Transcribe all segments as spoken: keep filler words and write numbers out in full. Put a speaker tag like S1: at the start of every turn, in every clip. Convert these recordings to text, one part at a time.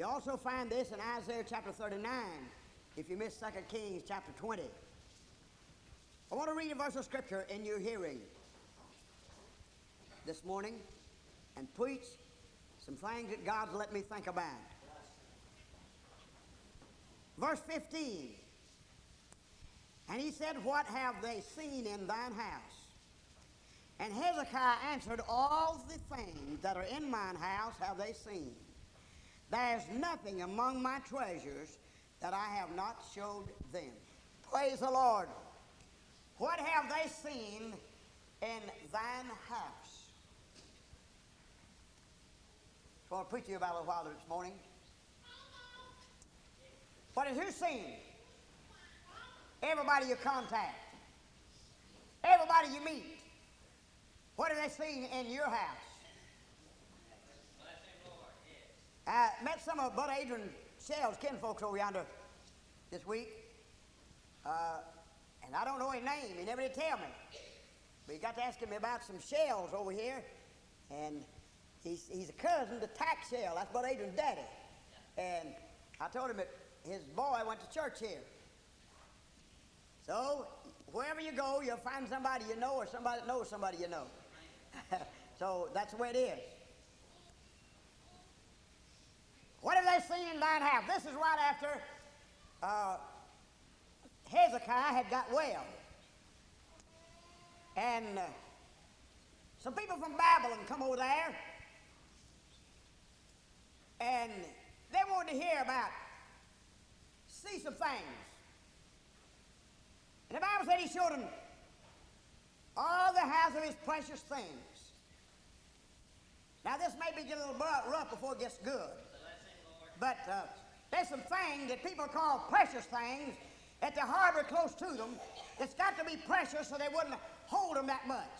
S1: You also find this in Isaiah chapter thirty-nine, if you missed Second Kings chapter twenty. I want to read a verse of Scripture in your hearing this morning and preach some things that God's let me think about. Verse fifteen, and he said, what have they seen in thine house? And Hezekiah answered, all the things that are in mine house have they seen. There is nothing among my treasures that I have not showed them. Praise the Lord. What have they seen in thine house? I want to preach to you about a little while this morning. What has who seen? Everybody you contact. Everybody you meet. What have they seen in your house? I met some of Bud Adrian Shell's kinfolks over yonder this week. Uh, and I don't know his name. He never did tell me. But he got to asking me about some shells over here. And he's, he's a cousin to Tack Shell. That's Bud Adrian's daddy. And I told him that his boy went to church here. So, wherever you go, you'll find somebody you know or somebody that knows somebody you know. So, that's the way it is. What have they seen in thine house? This is right after uh, Hezekiah had got well. And uh, some people from Babylon come over there. And they wanted to hear about, see some things. And the Bible said he showed them all the house of his precious things. Now this may be a little rough before it gets good. But uh, there's some things that people call precious things that they harbor close to them that's got to be precious so they wouldn't hold them that much.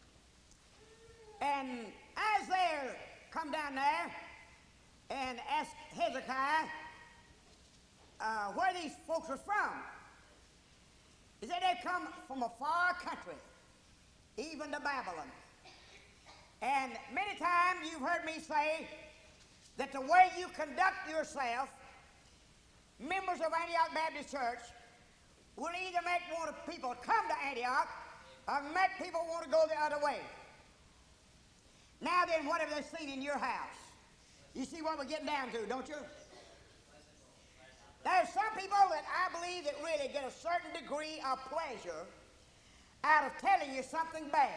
S1: And as they come down there and ask Hezekiah uh, where these folks were from, he said they come from a far country, even to Babylon. And many times you've heard me say that the way you conduct yourself, members of Antioch Baptist Church, will either make more people come to Antioch or make people want to go the other way. Now then, what have they seen in your house? You see what we're getting down to, don't you? There's some people that I believe that really get a certain degree of pleasure out of telling you something bad.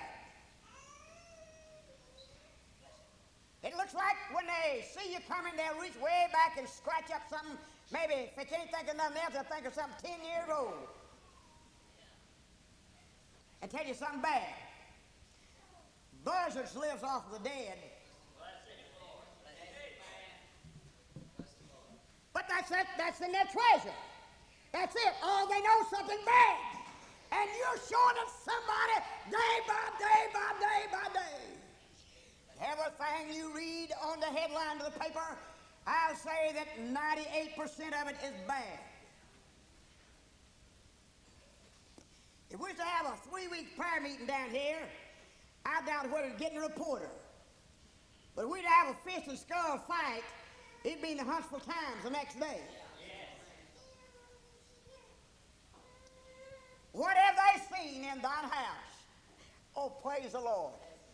S1: It looks like when they see you coming, they'll reach way back and scratch up something. Maybe if they can't think of nothing else, they'll think of something ten years old. And tell you something bad. Buzzards lives off of the dead. But that's it. That's in their treasure. That's it. Oh, they know something bad. And you're showing it to somebody day by day by day by day. Everything you read on the headline of the paper, I'll say that ninety-eight percent of it is bad. If we was to have a three-week prayer meeting down here, I doubt whether to get a reporter. But if we'd have a fist and skull fight, it'd be in the Huntsville Times the next day. What have they seen in thine house? Oh, praise the Lord.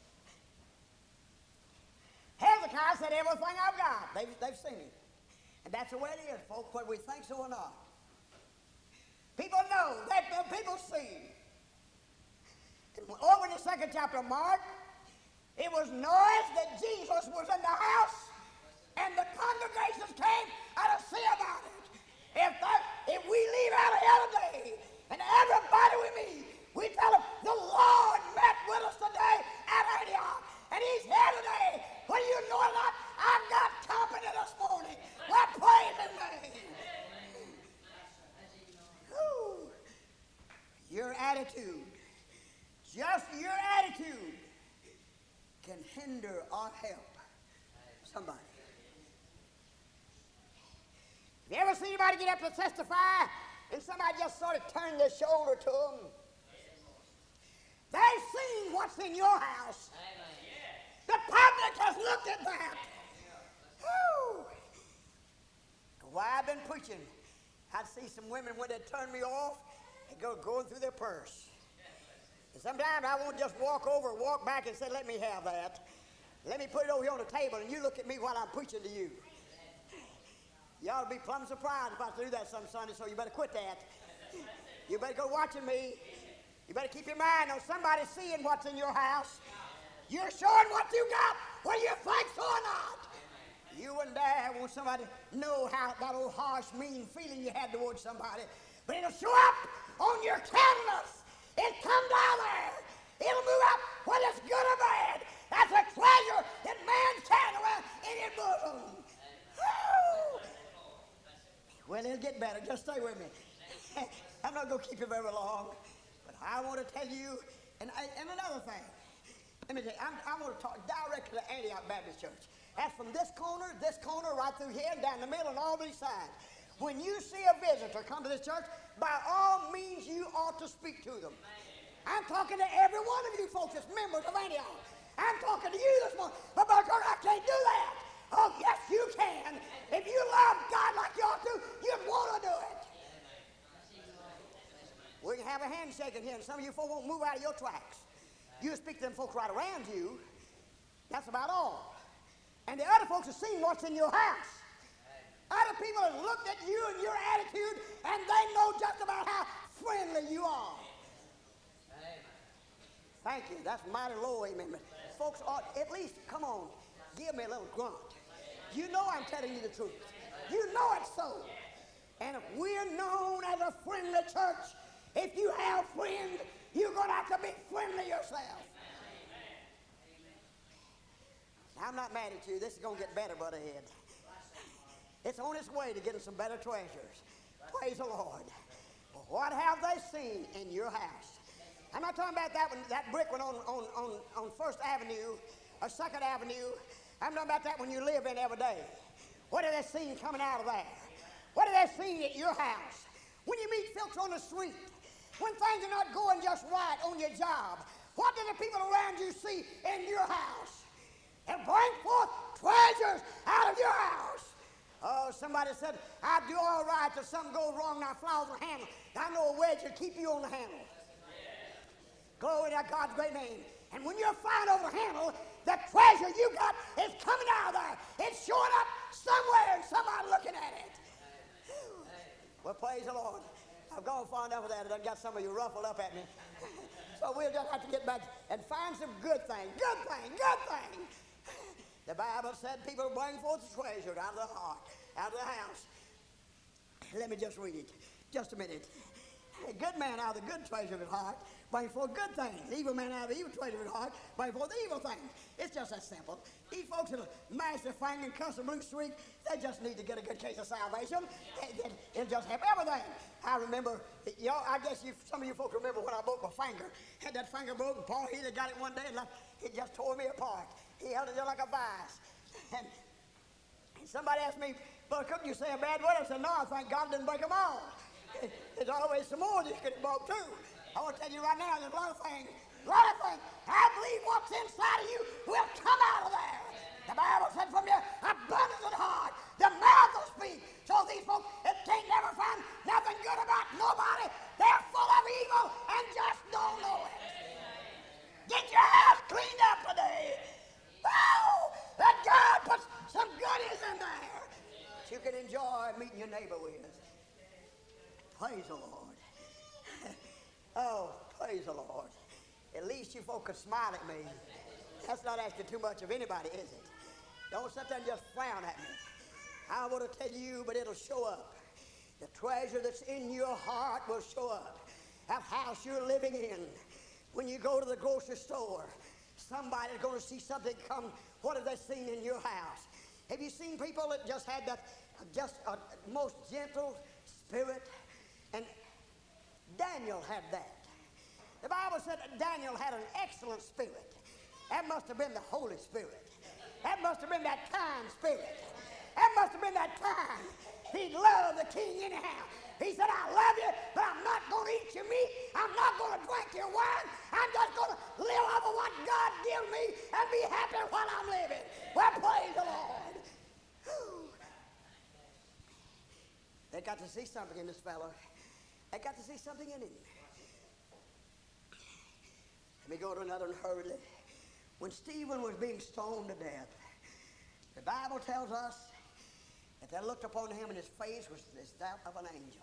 S1: Hezekiah said, everything I've got, they've, they've seen it. And that's the way it is, folks, whether we think so or not. People know, that people see. Over in the second chapter of Mark, it was noised that Jesus was in the house, and the congregations came out to see about it. If, that, if we leave out of here today, and everybody we meet, we tell them, the Lord met with us today at Antioch, and he's here today. Whether you know it or not, I've got company this morning. We're praising me. Whew. Your attitude, just your attitude, can hinder or help somebody. Have you ever seen anybody get up to testify and somebody just sort of turned their shoulder to them? They've seen what's in your house. The public has looked at that. Whew. been preaching, I'd see some women when they'd turn me off, they'd go going through their purse. And sometimes I won't just walk over or walk back and say, let me have that. Let me put it over here on the table and you look at me while I'm preaching to you. You ought to be plumb surprised if I do that some Sunday, so you better quit that. You better go watching me. You better keep your mind on somebody seeing what's in your house. You're showing what you got, whether you think so or not. You wouldn't dare want somebody to know how that old harsh, mean feeling you had towards somebody. But it'll show up on your countenance. It'll come down there. It'll move up whether it's good or bad. That's a treasure that man carries around in his bosom. Woo! Well, it'll get better. Just stay with me. I'm not going to keep you very long. But I want to tell you, and, and another thing. Let me tell you, I'm, I want to talk directly to Antioch Baptist Church. That's from this corner, this corner, right through here, down the middle, and all these sides. When you see a visitor come to this church, by all means you ought to speak to them. I'm talking to every one of you folks that's members of Antioch. I'm talking to you this morning. But Brother Kirk, I can't do that. Oh, yes, you can. If you love God like you ought to, you'd want to do it. We can have a handshake in here, and some of you folks won't move out of your tracks. You speak to them folks right around you. That's about all. And the other folks have seen what's in your house. Other people have looked at you and your attitude, and they know just about how friendly you are. Thank you. That's mighty low, amen. Folks ought at least, come on, give me a little grunt. You know I'm telling you the truth. You know it's so. And if we're known as a friendly church, if you have friends, you're going to have to be friendly yourself. I'm not mad at you. This is going to get better, Brother Ed. It's on its way to getting some better treasures. Praise the Lord. What have they seen in your house? I'm not talking about that one, that brick one on, on, on, on First Avenue or Second Avenue. I'm talking about that one you live in every day. What have they seen coming out of there? What have they seen at your house? When you meet folks on the street, when things are not going just right on your job, what do the people around you see in your house? And bring forth treasures out of your house. Oh, somebody said, I'd do all right till something goes wrong and I fly over the handle. I know a wedge will keep you on the handle. Glory to God's great name. And when you're flying over the handle, the treasure you got is coming out of there. It's showing up somewhere and somebody looking at it. Well, praise the Lord. I've gone far enough of that. I've got some of you ruffled up at me. So we'll just have to get back and find some good thing, good thing, good thing. The Bible said people bring forth the treasure out of the heart, out of the house. Let me just read it. Just a minute. A good man out of the good treasure of his heart bring forth good things. The evil man out of the evil treasure of his heart bring forth the evil things. It's just that simple. These folks that'll mash their finger and cuss a blue streak, they just need to get a good case of salvation. It, it, it'll just help everything. I remember, y'all, I guess you, some of you folks remember when I broke my finger. Had that finger broken. Paul Healy got it one day and like, it just tore me apart. He held it there like a vice. And, and somebody asked me, Brother Cook, you say a bad word? I said, no, I thank God didn't break them all. There's always some more that you could have broke too. I want to tell you right now, there's a lot of things, a lot of things. I believe what's inside of you will come out of there. The Bible said from your abundance of the heart, the mouth will speak. So these folks that can't never find nothing good about nobody, they're full of evil and just don't know it. Get your house cleaned up today. Oh, let God put some goodies in there that you can enjoy meeting your neighbor with. Praise the Lord. Oh, praise the Lord. At least you folk could smile at me. That's not asking too much of anybody, is it? Don't sit there and just frown at me. I want to tell you, but it'll show up. The treasure that's in your heart will show up. That house you're living in. When you go to the grocery store, somebody's going to see something come. What have they seen in your house? Have you seen people that just had that just a most gentle spirit? And Daniel had that. The Bible said that Daniel had an excellent spirit. That must have been the Holy Spirit. That must have been that kind spirit. That must have been that kind. He loved the king anyhow. He said, I love you, but I'm not going to eat your meat. I'm not going to drink your wine. I'm just going to live off of what God gives me and be happy while I'm living. Well, praise the Lord. They got to see something in this fellow. They got to see something in him. Let me go to another one hurriedly. When Stephen was being stoned to death, the Bible tells us that they looked upon him and his face was as that of an angel.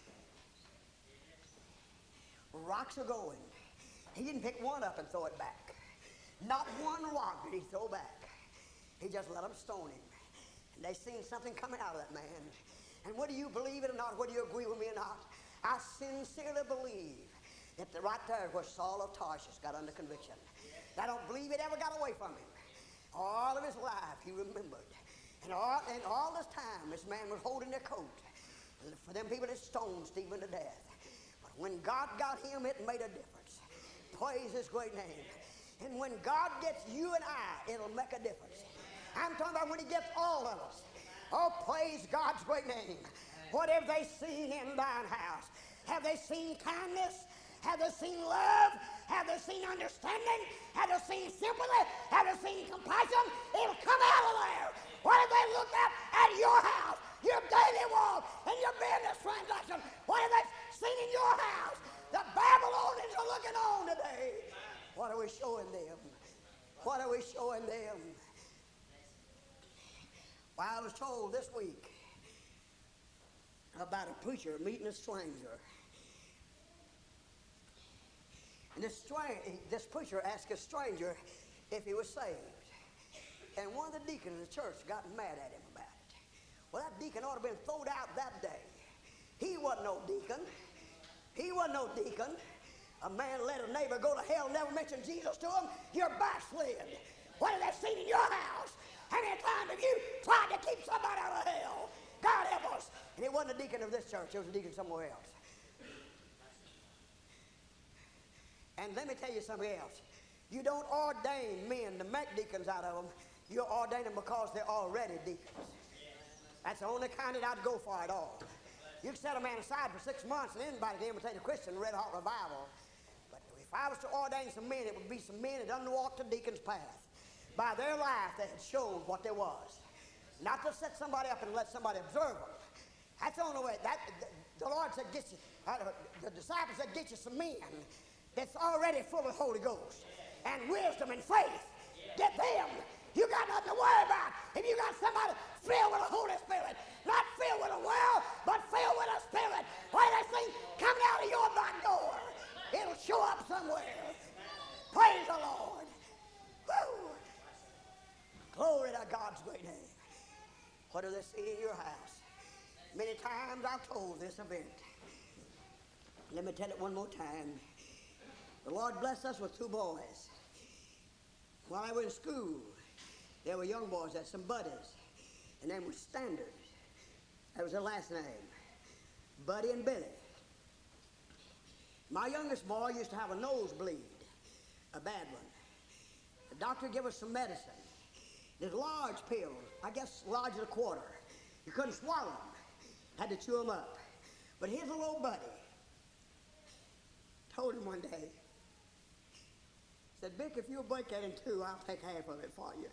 S1: Rocks are going. He didn't pick one up and throw it back. Not one rock did he throw back. He just let them stone him. And they seen something coming out of that man. And whether you believe it or not, whether you agree with me or not, I sincerely believe that the right there where Saul of Tarsus got under conviction. I don't believe it ever got away from him. All of his life he remembered. And all, and all this time this man was holding their coat for them people that stoned Stephen to death. But when God got him, it made a difference. Praise his great name. And when God gets you and I, it'll make a difference. I'm talking about when he gets all of us. Oh, praise God's great name. What have they seen in thine house? Have they seen kindness? Have they seen love? Have they seen understanding? Have they seen sympathy? Have they seen compassion? It'll come out of there. What have they looked at at your house, your daily walk, and your business transaction? What have they seen in your house? The Babylonians are looking on today. What are we showing them? What are we showing them? Well, I was told this week about a preacher meeting a stranger. And this, strange, this preacher asked a stranger if he was saved. And one of the deacons in the church got mad at him about it. Well, that deacon ought to have been thrown out that day. He wasn't no deacon. He wasn't no deacon. A man let a neighbor go to hell and never mention Jesus to him. You're backslid. What have they seen in your house? How many times have you tried to keep somebody out of hell? God help us. And it wasn't a deacon of this church. It was a deacon somewhere else. And let me tell you something else. You don't ordain men to make deacons out of them. You ordain them because they're already deacons. That's the only kind that I'd go for at all. You can set a man aside for six months and anybody can imitate a Christian red hot revival. But if I was to ordain some men, it would be some men that done walked the deacon's path. By their life, they had shown what there was. Not to set somebody up and let somebody observe them. That's the only way. That, the, the Lord said, get you, uh, the disciples said, get you some men that's already full of the Holy Ghost and wisdom and faith. Get them. You got nothing to worry about. If you got somebody filled with the Holy Spirit, not filled with the world, but filled with the Spirit, why that thing coming out of your back door, it'll show up somewhere. Praise the Lord. Woo. Glory to God's great name. What do they see in your house? Many times I've told this event. Let me tell it one more time. The Lord blessed us with two boys. While I was in school, there were young boys, had some buddies, and they were Standard. That was their last name, Buddy and Billy. My youngest boy used to have a nosebleed, a bad one. The doctor gave us some medicine. There's large pills, I guess large as a quarter. You couldn't swallow them, had to chew them up. But his little old buddy told him one day, said, Vic, if you'll break that in two, I'll take half of it for you.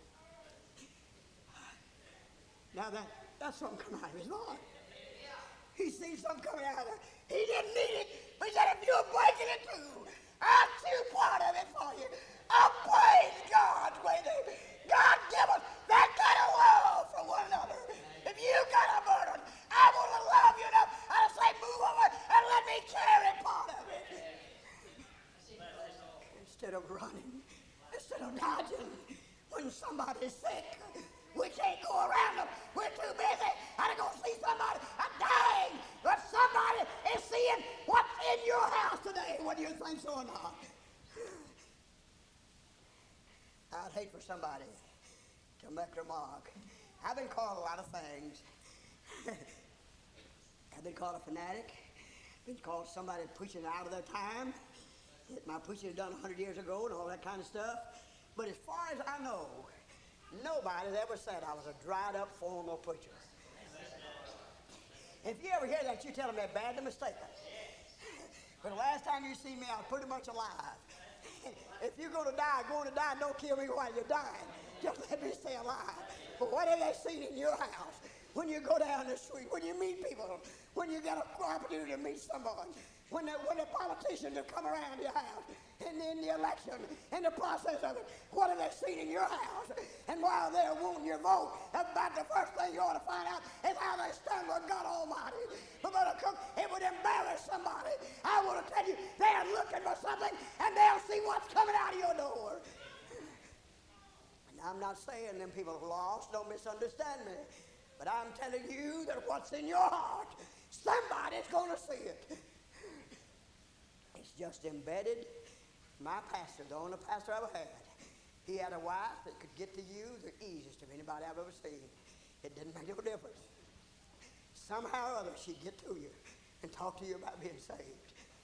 S1: Now that, that's something coming out of his heart. He seen something coming out of it. He didn't need it, but he said, if you'll break it in two, I'll chew part of it for you. I'll praise God's great name. God give us that kind of love for one another. If you got a burden, I want to love you enough. I'll say, move over and let me carry part of it. Instead of running, instead of dodging, when somebody's sick, we can't go around them. We're too busy. I go see somebody. I'm dying. But somebody is seeing what's in your house today, whether you think so or not. I'd hate for somebody to make a remark. I've been called a lot of things. I've been called a fanatic. I've been called somebody preaching out of their time. That my preaching was done one hundred years ago and all that kind of stuff. But as far as I know, nobody's ever said I was a dried up formal preacher. If you ever hear that, you tell them they're badly mistaken. But the last time you see me, I was pretty much alive. If you're going to die, going to die, don't kill me while you're dying. Just let me stay alive. But what have they seen in your house? when you go down the street, when you meet people, when you get an opportunity to meet someone, when the, when the politicians have come around your house, and in the election, in the process of it, what have they seen in your house? And while they're wanting your vote, about the first thing you ought to find out is how they stand with God Almighty. But Brother Cook, it would embarrass somebody. I want to tell you, they're looking for something, and they'll see what's coming out of your door. And I'm not saying them people are lost, don't misunderstand me. But I'm telling you that what's in your heart, somebody's going to see it. It's just embedded. My pastor, the only pastor I ever had, he had a wife that could get to you the easiest of anybody I've ever seen. It didn't make no difference. Somehow or other, she'd get to you and talk to you about being saved.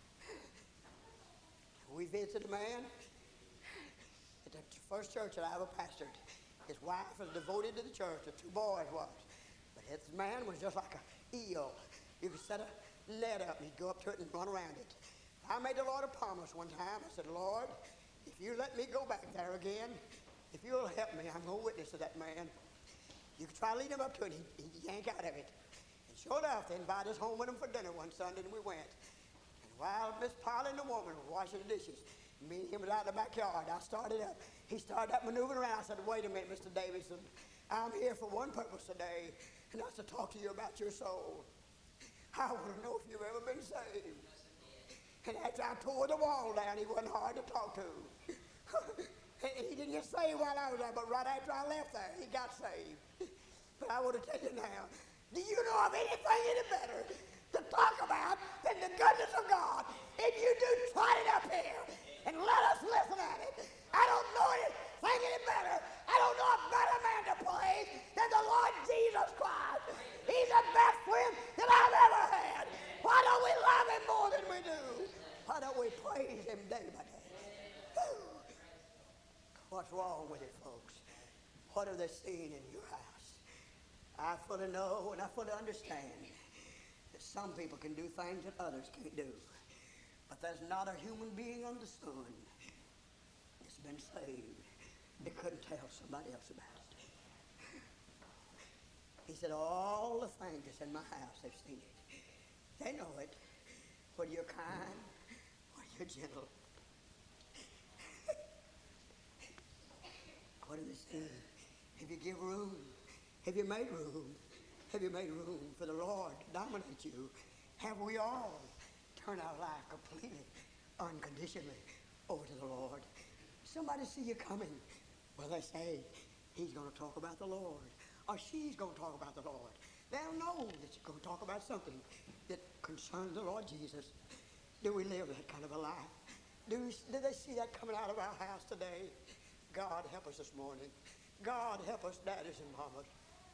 S1: We visited a man at the first church that I ever pastored. His wife was devoted to the church. The two boys was. But his man was just like an eel. You could set a net up and he'd go up to it and run around it. I made the Lord a promise one time. I said, Lord, if you let me go back there again, if you'll help me, I'm going to witness to that man. You could try to lead him up to it, and he'd, he'd yank out of it. And sure enough, they invited us home with them for dinner one Sunday, and we went. And while Miss Polly and the woman were washing the dishes, me and him was out in the backyard, I started up. He started up maneuvering around. I said, wait a minute, Mister Davidson. I'm here for one purpose today, and that's to talk to you about your soul. I want to know if you've ever been saved. And after I tore the wall down, he wasn't hard to talk to. He didn't get saved while I was there, but right after I left there, he got saved. But I want to tell you now, do you know of anything any better to talk about than the goodness of God? If you do, trot it up here and let us listen at it. I don't know anything any better. I don't know a better man to praise than the Lord Jesus Christ. He's the best friend that I've ever had. Why don't we love him more than we do? Why don't we praise him day by day? Whew. What's wrong with it, folks? What have they seen in your house? I fully know and I fully understand that some people can do things that others can't do. But there's not a human being under the sun that's been saved that couldn't tell somebody else about it. He said, all the things that's in my house, they've seen it. They know it. Whether you're kind, whether you're gentle. What have they seen? Have you give room? Have you made room? Have you made room for the Lord to dominate you? Have we all turned our life completely, unconditionally over to the Lord? Somebody see you coming. Well, they say, he's going to talk about the Lord. Or she's going to talk about the Lord. They'll know that you're going to talk about something that concerns the Lord Jesus. Do we live that kind of a life? Do, we, do they see that coming out of our house today? God, help us this morning. God, help us, daddies and mamas,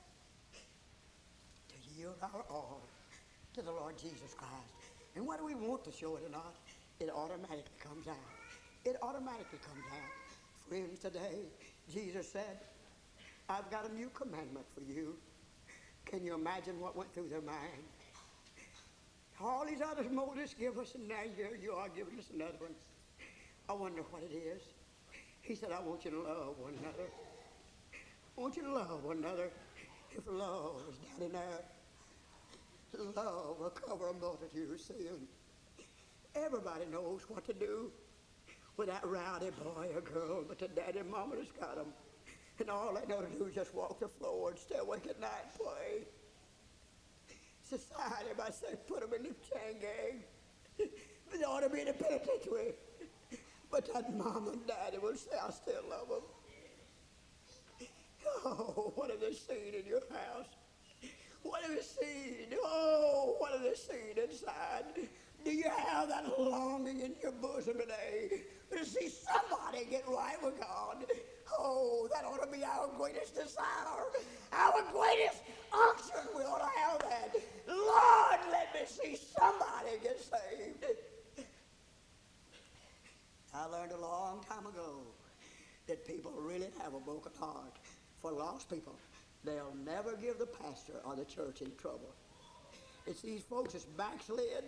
S1: to yield our all to the Lord Jesus Christ. And whether we want to show it or not, it automatically comes out. It automatically comes out. Friends, today, Jesus said, I've got a new commandment for you. Can you imagine what went through their mind? All these others Moses gave us, and now here you are giving us another one. I wonder what it is. He said, I want you to love one another. I want you to love one another. If love is down in there, love will cover a multitude of sin. Everybody knows what to do with that rowdy boy or girl, but the daddy and mama has got them. And all they know to do is just walk the floor and stay awake at night and play. Society might say, put them in the chain gang. But they ought to be in the penitentiary. But that mom and daddy will say, I still love them. Oh, what have they seen in your house? What have they seen? Oh, what have they seen inside? Do you have that longing in your bosom today to see somebody get right with God? Oh, that ought to be our greatest desire. Our greatest unction, we ought to have that. Lord, let me see somebody get saved. I learned a long time ago that people really have a broken heart. For lost people, they'll never give the pastor or the church any trouble. It's these folks that's backslid,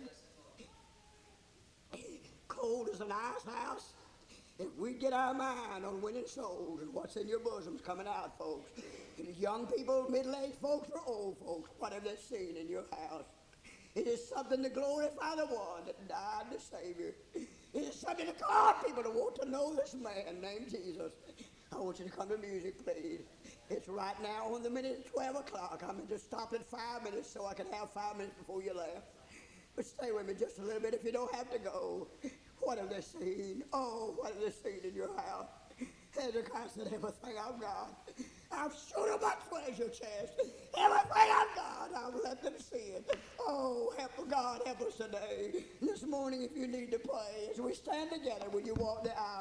S1: cold as an ice house. If we get our mind on winning souls and what's in your bosom's coming out, folks, Young people, middle-aged folks, or old folks, whatever they've seen in your house. It is something to glorify the one that died, the Savior. It is something to cause people to want to know this man named Jesus. I want you to come to music, please. It's right now on the minute at twelve o'clock. I'm going to stop at five minutes so I can have five minutes before you left. But stay with me just a little bit if you don't have to go. What have they seen? Oh, what have they seen in your house? Hezekiah said, everything I've got, I've shown them my treasure chest. Everything I've got, I've let them see it. Oh, help God, help us today. This morning, if you need to pray, as we stand together, will you walk the aisle?